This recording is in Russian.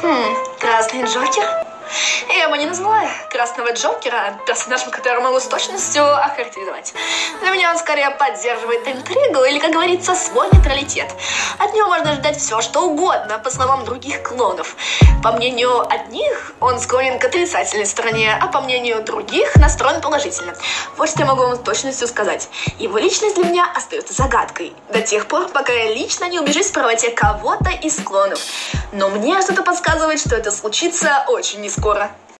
Красный Джокер? Я бы не назвала Красного Джокера персонажем, который могу с точностью охарактеризовать. Для меня он скорее поддерживает интригу или, как говорится, свой нейтралитет. От него можно ждать все, что угодно, по словам других клонов. По мнению одних, он склонен к отрицательной стороне, а по мнению других, настроен положительно. Вот что я могу вам с точностью сказать. Его личность для меня остается загадкой. До тех пор, пока я лично не убежусь в правоте кого-то из клонов. Но мне что-то подсказывает, что это случится очень не скоро.